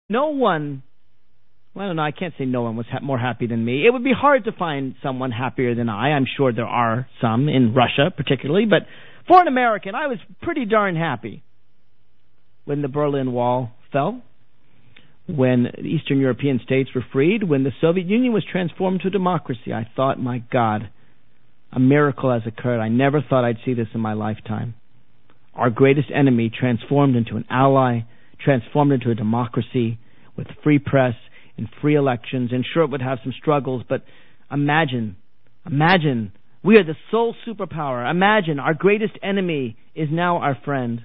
No one, well, I don't know, I can't say no one was more happy than me. It would be hard to find someone happier than I. I'm sure there are some, in Russia particularly, but for an American, I was pretty darn happy when the Berlin Wall fell, when Eastern European states were freed, when the Soviet Union was transformed to democracy. I thought, my God, a miracle has occurred. I never thought I'd see this in my lifetime. Our greatest enemy transformed into an ally, transformed into a democracy with free press and free elections. And sure, it would have some struggles, but imagine, we are the sole superpower. Imagine our greatest enemy is now our friend.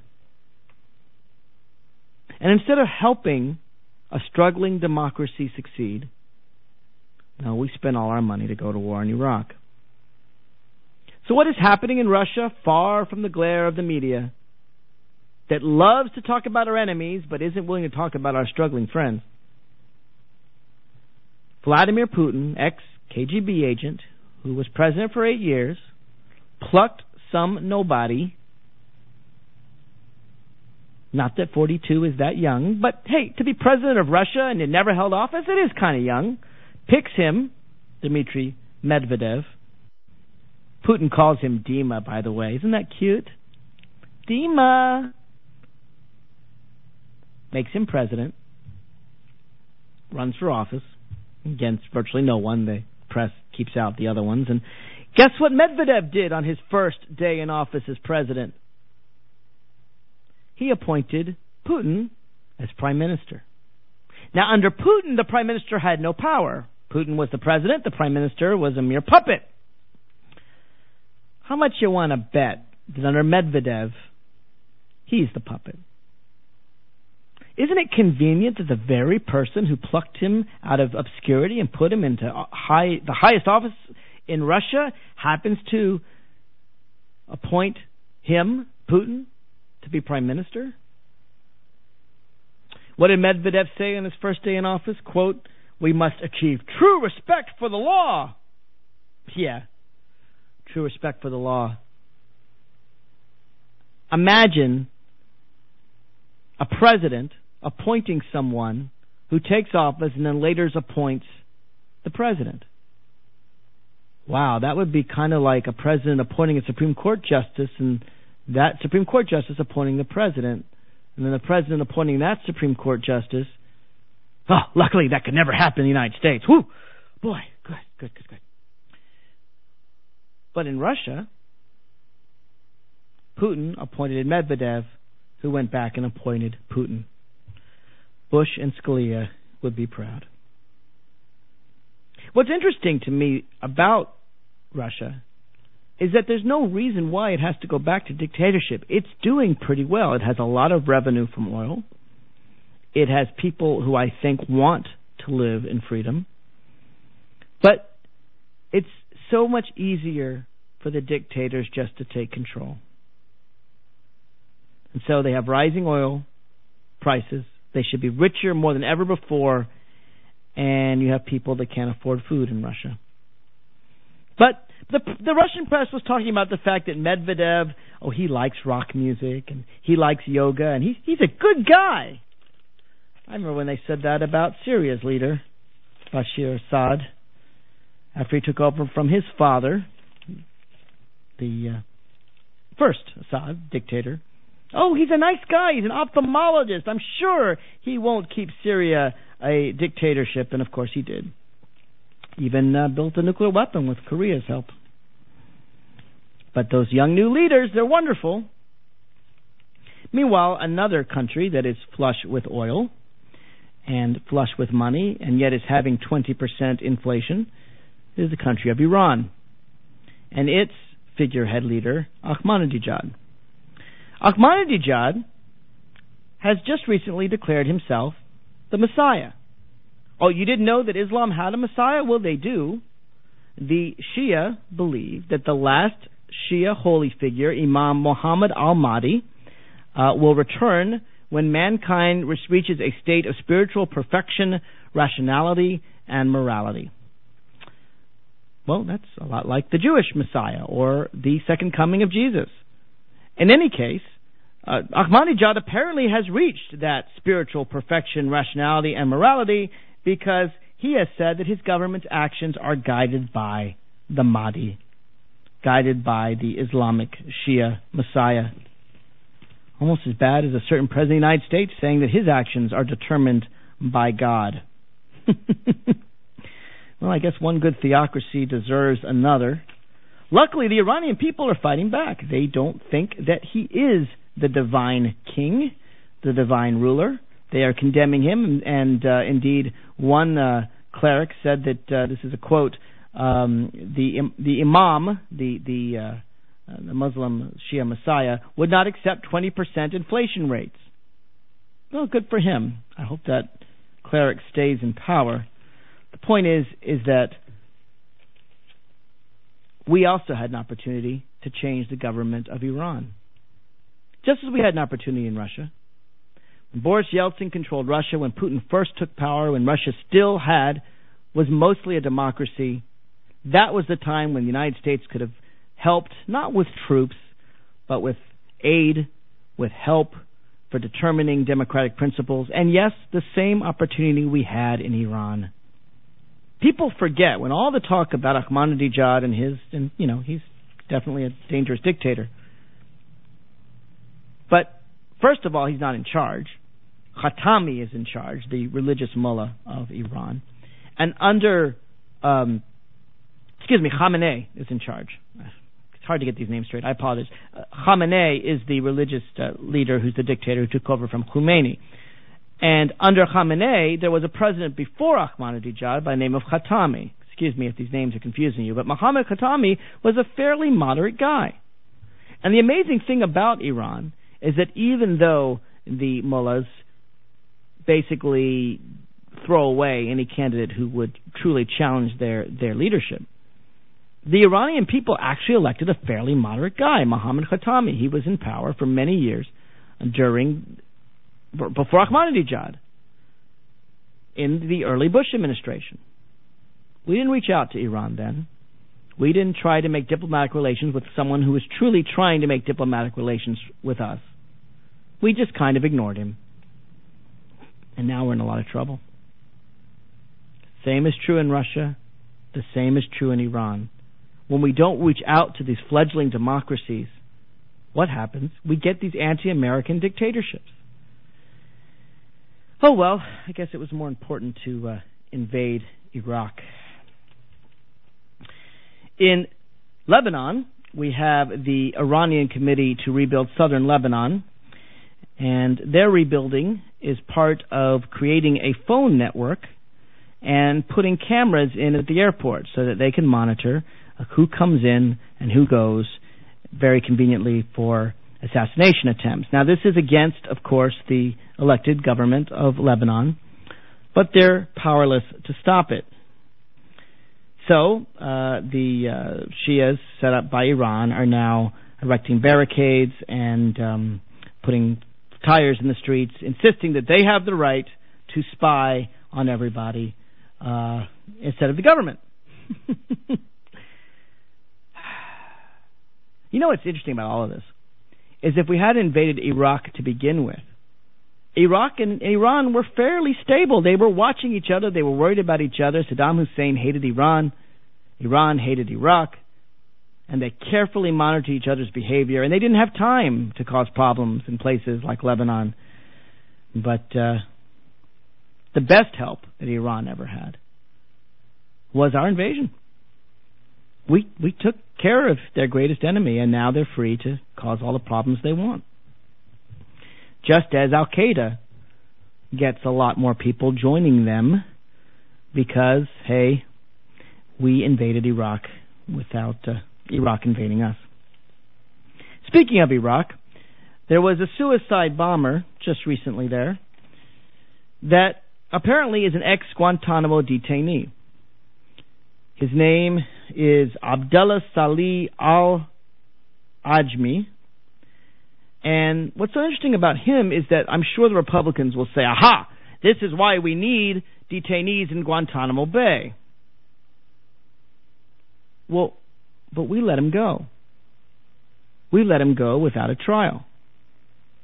And instead of helping a struggling democracy succeed, no, we spent all our money to go to war in Iraq. So what is happening in Russia, far from the glare of the media, that loves to talk about our enemies but isn't willing to talk about our struggling friends? Vladimir Putin, ex-KGB agent, who was president for 8 years, plucked some nobody. Not that 42 is that young, but hey, to be president of Russia and it never held office, it is kind of young. Picks him, Dmitry Medvedev. Putin calls him Dima, by the way. Isn't that cute? Dima. Makes him president. Runs for office against virtually no one. The press keeps out the other ones. And guess what Medvedev did on his first day in office as president? He appointed Putin as prime minister. Now, under Putin, the prime minister had no power. Putin was the president. The prime minister was a mere puppet. How much you want to bet that under Medvedev, he's the puppet? Isn't it convenient that the very person who plucked him out of obscurity and put him into the highest office in Russia happens to appoint him, Putin, to be prime minister? What did Medvedev say on his first day in office? Quote, "We must achieve true respect for the law." Yeah, true respect for the law. Imagine a president appointing someone who takes office and then later appoints the president. Wow, that would be kind of like a president appointing a Supreme Court justice and that Supreme Court justice appointing the president, and then the president appointing that Supreme Court justice. Oh, luckily that could never happen in the United States. Whew, boy, good. But in Russia, Putin appointed Medvedev, who went back and appointed Putin. Bush and Scalia would be proud. What's interesting to me about Russia is that there's no reason why it has to go back to dictatorship. It's doing pretty well. It has a lot of revenue from oil. It has people who I think want to live in freedom. But it's so much easier for the dictators just to take control. And so they have rising oil prices. They should be richer more than ever before. And you have people that can't afford food in Russia. But the Russian press was talking about the fact that Medvedev, he likes rock music and he likes yoga and he's a good guy. I remember when they said that about Syria's leader, Bashir Assad, after he took over from his father, the first Assad dictator. Oh, he's a nice guy. He's an ophthalmologist. I'm sure he won't keep Syria a dictatorship. And, of course, he did. Even built a nuclear weapon with Korea's help. But those young new leaders, they're wonderful. Meanwhile, another country that is flush with oil and flush with money and yet is having 20% inflation is the country of Iran. And its figurehead leader, Ahmadinejad. Ahmadinejad has just recently declared himself the Messiah. Oh, you didn't know that Islam had a Messiah? Well, they do. The Shia believe that the last Shia holy figure, Imam Muhammad al-Mahdi, will return when mankind reaches a state of spiritual perfection, rationality, and morality. Well, that's a lot like the Jewish Messiah or the second coming of Jesus. In any case, Ahmadinejad apparently has reached that spiritual perfection, rationality, and morality because he has said that his government's actions are guided by the Mahdi, guided by the Islamic Shia Messiah. Almost as bad as a certain president of the United States saying that his actions are determined by God. Well, I guess one good theocracy deserves another. Luckily, the Iranian people are fighting back. They don't think that he is the divine king, the divine ruler. They are condemning him, and indeed, one cleric said that this is a quote: the Imam, the Muslim Shia Messiah, would not accept 20% inflation rates. Well, good for him. I hope that cleric stays in power. The point is that we also had an opportunity to change the government of Iran, just as we had an opportunity in Russia. When Boris Yeltsin controlled Russia, when Putin first took power, when Russia still was mostly a democracy, that was the time when the United States could have helped, not with troops, but with aid, with help for determining democratic principles, and yes, the same opportunity we had in Iran. People forget when all the talk about Ahmadinejad and he's definitely a dangerous dictator. But first of all, he's not in charge. Khatami is in charge, the religious mullah of Iran. And Khamenei is in charge. It's hard to get these names straight. I apologize. Khamenei is the religious leader who's the dictator who took over from Khomeini. And under Khamenei, there was a president before Ahmadinejad by the name of Khatami. Excuse me if these names are confusing you, but Mohammad Khatami was a fairly moderate guy. And the amazing thing about Iran is that even though the mullahs basically throw away any candidate who would truly challenge their leadership, the Iranian people actually elected a fairly moderate guy, Mohammad Khatami. He was in power for many years before Ahmadinejad, in the early Bush administration. We didn't reach out to Iran then. We didn't try to make diplomatic relations with someone who was truly trying to make diplomatic relations with us. We just kind of ignored him. And now we're in a lot of trouble. Same is true in Russia. The same is true in Iran. When we don't reach out to these fledgling democracies, what happens? We get these anti-American dictatorships. Oh, well, I guess it was more important to invade Iraq. In Lebanon, we have the Iranian Committee to Rebuild Southern Lebanon, and their rebuilding is part of creating a phone network and putting cameras in at the airport so that they can monitor who comes in and who goes, very conveniently for assassination attempts. Now, this is against, of course, the elected government of Lebanon, but they're powerless to stop it. So, the Shias set up by Iran are now erecting barricades and putting tires in the streets, insisting that they have the right to spy on everybody instead of the government. You know what's interesting about all of this is if we had invaded Iraq to begin with, Iraq and Iran were fairly stable. They were watching each other. They were worried about each other. Saddam Hussein hated Iran. Iran hated Iraq. And they carefully monitored each other's behavior. And they didn't have time to cause problems in places like Lebanon. But the best help that Iran ever had was our invasion. We took care of their greatest enemy, and now they're free to cause all the problems they want. Just as Al-Qaeda gets a lot more people joining them because, hey, we invaded Iraq without Iraq invading us. Speaking of Iraq, there was a suicide bomber just recently there that apparently is an ex-Guantanamo detainee. His name is Abdullah Salih al-Ajmi. And what's so interesting about him is that I'm sure the Republicans will say, aha, this is why we need detainees in Guantanamo Bay. Well, but we let him go. We let him go without a trial.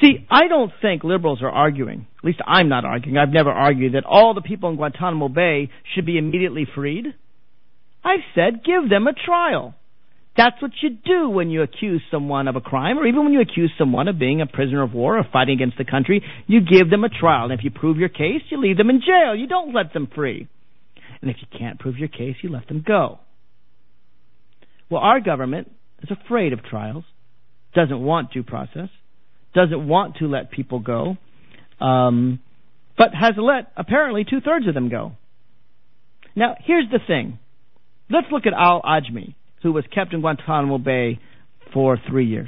See, I don't think liberals are arguing, at least I'm not arguing, I've never argued that all the people in Guantanamo Bay should be immediately freed. I've said give them a trial. That's what you do when you accuse someone of a crime, or even when you accuse someone of being a prisoner of war or fighting against the country. You give them a trial, and if you prove your case, you leave them in jail. You don't let them free. And if you can't prove your case, you let them go. Well, our government is afraid of trials, doesn't want due process, doesn't want to let people go, but has let apparently 2/3 of them go. Now, here's the thing. Let's look at al-Ajmi, who was kept in Guantanamo Bay for 3 years.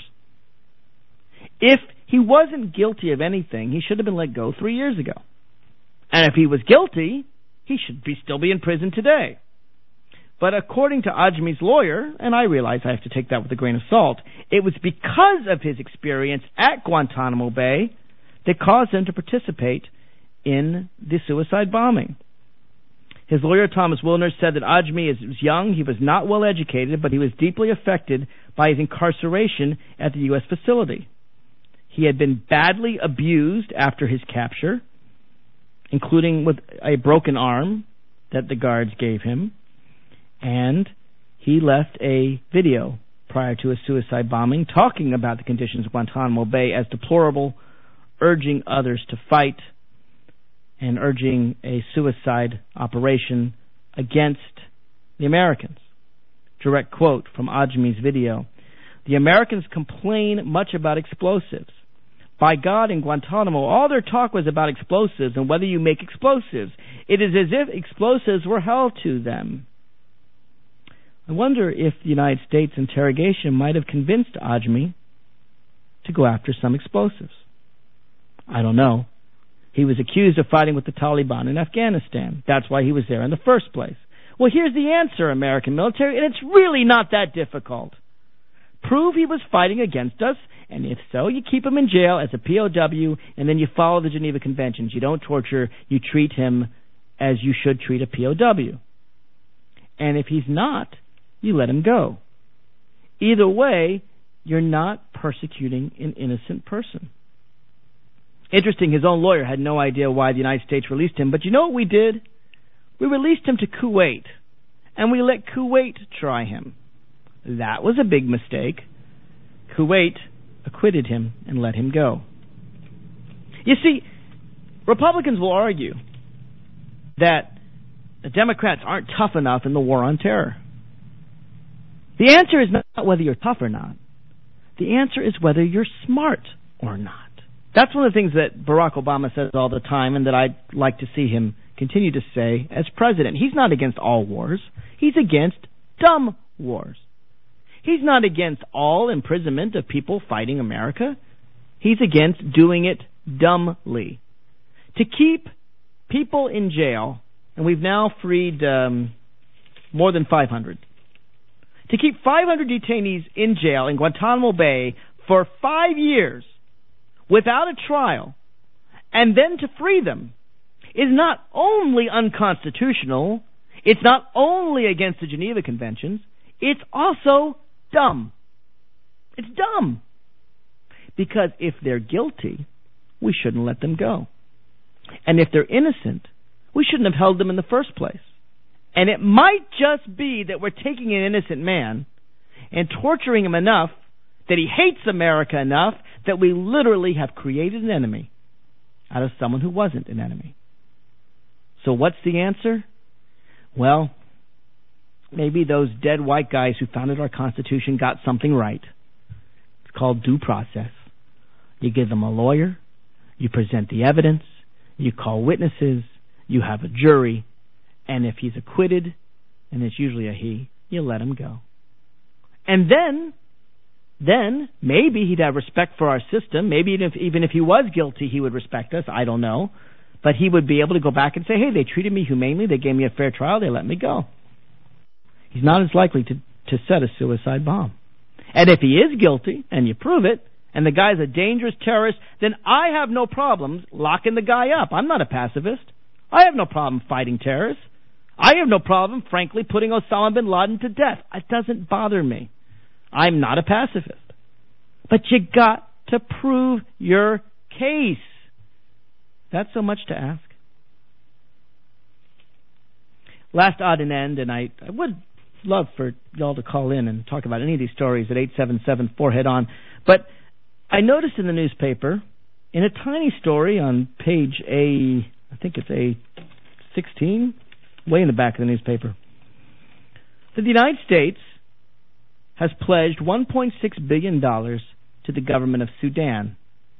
If he wasn't guilty of anything, he should have been let go 3 years ago. And if he was guilty, he should still be in prison today. But according to Ajmi's lawyer, and I realize I have to take that with a grain of salt, it was because of his experience at Guantanamo Bay that caused him to participate in the suicide bombing. His lawyer, Thomas Wilner, said that Ajmi was young, he was not well educated, but he was deeply affected by his incarceration at the U.S. facility. He had been badly abused after his capture, including with a broken arm that the guards gave him, and he left a video prior to a suicide bombing talking about the conditions of Guantanamo Bay as deplorable, urging others to fight, and urging a suicide operation against the Americans. Direct quote from Ajmi's video. The Americans complain much about explosives. By God, in Guantanamo, all their talk was about explosives and whether you make explosives. It is as if explosives were held to them. I wonder if the United States interrogation might have convinced Ajmi to go after some explosives. I don't know. He was accused of fighting with the Taliban in Afghanistan. That's why he was there in the first place. Well, here's the answer, American military, and it's really not that difficult. Prove he was fighting against us, and if so, you keep him in jail as a POW, and then you follow the Geneva Conventions. You don't torture, you treat him as you should treat a POW. And if he's not, you let him go. Either way, you're not persecuting an innocent person. Interesting, his own lawyer had no idea why the United States released him, but you know what we did? We released him to Kuwait, and we let Kuwait try him. That was a big mistake. Kuwait acquitted him and let him go. You see, Republicans will argue that the Democrats aren't tough enough in the war on terror. The answer is not whether you're tough or not. The answer is whether you're smart or not. That's one of the things that Barack Obama says all the time, and that I'd like to see him continue to say as president. He's not against all wars. He's against dumb wars. He's not against all imprisonment of people fighting America. He's against doing it dumbly. To keep people in jail, and we've now freed more than 500. To keep 500 detainees in jail in Guantanamo Bay for 5 years without a trial, and then to free them, is not only unconstitutional, it's not only against the Geneva Conventions, it's also dumb. It's dumb. Because if they're guilty, we shouldn't let them go. And if they're innocent, we shouldn't have held them in the first place. And it might just be that we're taking an innocent man and torturing him enough that he hates America enough that we literally have created an enemy out of someone who wasn't an enemy. So what's the answer? Well, maybe those dead white guys who founded our Constitution got something right. It's called due process. You give them a lawyer, you present the evidence, you call witnesses, you have a jury, and if he's acquitted, and it's usually a he, you let him go. And then maybe he'd have respect for our system. Maybe even if he was guilty, he would respect us. I don't know. But he would be able to go back and say, hey, they treated me humanely, they gave me a fair trial, they let me go. He's not as likely to set a suicide bomb. And if he is guilty, and you prove it, and the guy's a dangerous terrorist, then I have no problems locking the guy up. I'm not a pacifist. I have no problem fighting terrorists. I have no problem, frankly, putting Osama bin Laden to death. It doesn't bother me. I'm not a pacifist. But you got to prove your case. That's so much to ask. Last odd and end, and I would love for y'all to call in and talk about any of these stories at 877-4HEAD-ON. But I noticed in the newspaper, in a tiny story on page I think it's A16, way in the back of the newspaper, that the United States has pledged $1.6 billion to the government of Sudan.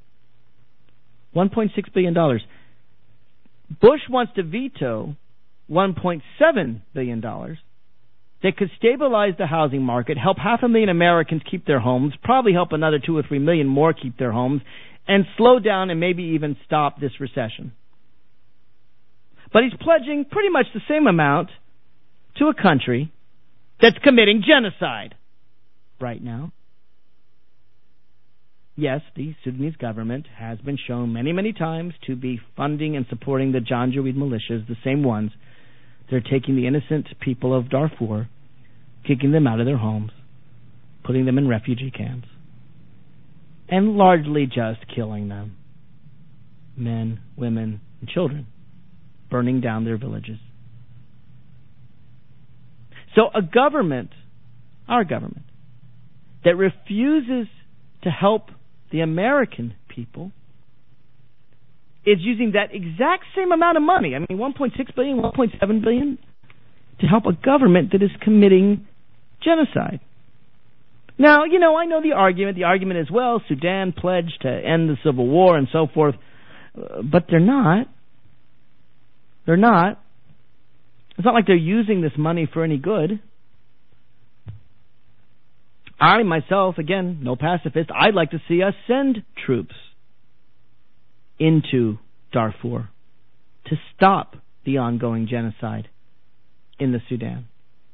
$1.6 billion. Bush wants to veto $1.7 billion that could stabilize the housing market, help 500,000 Americans keep their homes, probably help another 2 or 3 million more keep their homes, and slow down and maybe even stop this recession. But he's pledging pretty much the same amount to a country that's committing genocide right now. Yes, the Sudanese government has been shown many, many times to be funding and supporting the Janjaweed militias, the same ones. They're taking the innocent people of Darfur, kicking them out of their homes, putting them in refugee camps, and largely just killing them. Men, women, and children, burning down their villages. So a government, our government, that refuses to help the American people is using that exact same amount of money, I mean $1.6 billion, $1.7 billion, to help a government that is committing genocide. Now, I know the argument. The argument is, well, Sudan pledged to end the civil war and so forth, but they're not. They're not. It's not like they're using this money for any good. I, myself, again, no pacifist, I'd like to see us send troops into Darfur to stop the ongoing genocide in the Sudan.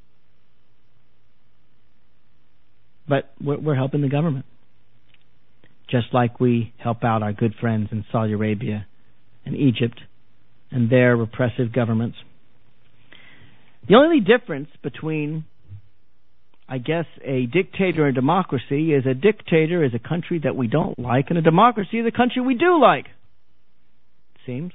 But we're helping the government, just like we help out our good friends in Saudi Arabia and Egypt and their repressive governments. The only difference between, I guess, a dictator and a democracy is a dictator is a country that we don't like, and a democracy is a country we do like. It seems.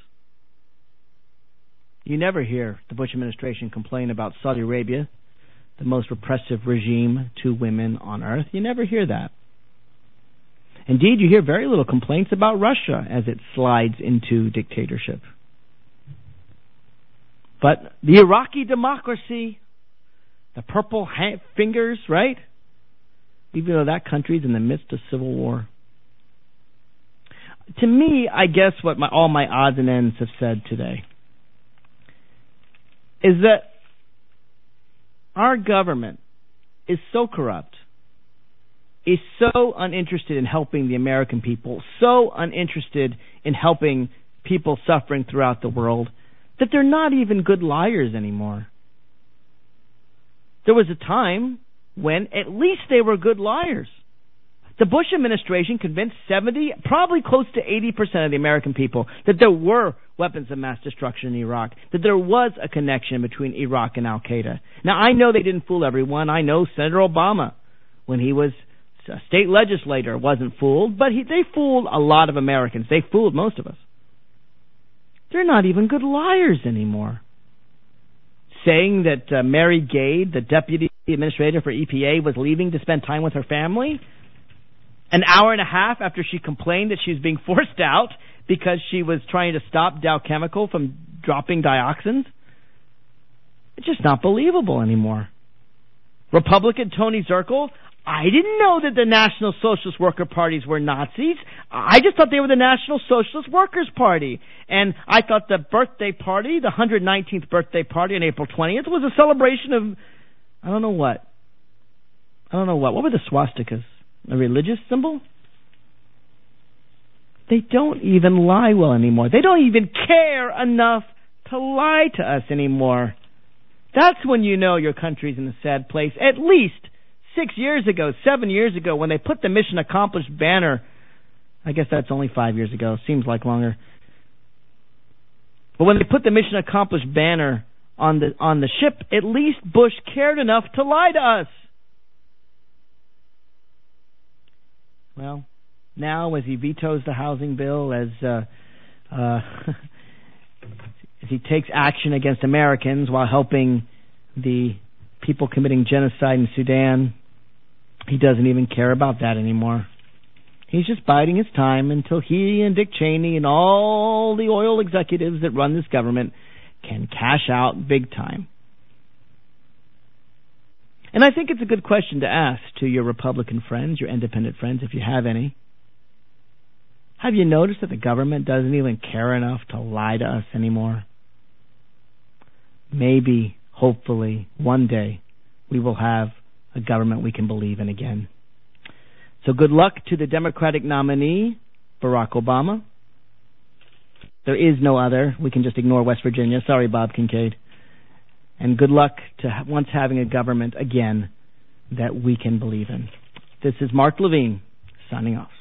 You never hear the Bush administration complain about Saudi Arabia, the most repressive regime to women on earth. You never hear that. Indeed, you hear very little complaints about Russia as it slides into dictatorship. But the Iraqi democracy, the purple fingers, right? Even though that country's in the midst of civil war. To me, I guess what all my odds and ends have said today is that our government is so corrupt, is so uninterested in helping the American people, so uninterested in helping people suffering throughout the world, that they're not even good liars anymore. There was a time when at least they were good liars. The Bush administration convinced 70, probably close to 80% of the American people that there were weapons of mass destruction in Iraq, that there was a connection between Iraq and Al-Qaeda. Now, I know they didn't fool everyone. I know Senator Obama, when he was a state legislator, wasn't fooled, but they fooled a lot of Americans. They fooled most of us. They're not even good liars anymore. Saying that Mary Gade, the deputy administrator for EPA, was leaving to spend time with her family an hour and a half after she complained that she was being forced out because she was trying to stop Dow Chemical from dropping dioxins. It's just not believable anymore. Republican Tony Zirkle, I didn't know that the National Socialist Worker Parties were Nazis. I just thought they were the National Socialist Workers Party. And I thought the birthday party, the 119th birthday party on April 20th, was a celebration of, I don't know what. What were the swastikas? A religious symbol? They don't even lie well anymore. They don't even care enough to lie to us anymore. That's when you know your country's in a sad place. At least 6 years ago, 7 years ago, when they put the Mission Accomplished banner, I guess that's only 5 years ago, seems like longer. But when they put the Mission Accomplished banner on the ship, at least Bush cared enough to lie to us. Well, now as he vetoes the housing bill, as he takes action against Americans while helping the people committing genocide in Sudan. He doesn't even care about that anymore. He's just biding his time until he and Dick Cheney and all the oil executives that run this government can cash out big time. And I think it's a good question to ask to your Republican friends, your independent friends, if you have any. Have you noticed that the government doesn't even care enough to lie to us anymore? Maybe, hopefully, one day we will have a government we can believe in again. So good luck to the Democratic nominee, Barack Obama. There is no other. We can just ignore West Virginia. Sorry, Bob Kincaid. And good luck to once having a government again that we can believe in. This is Mark Levine, signing off.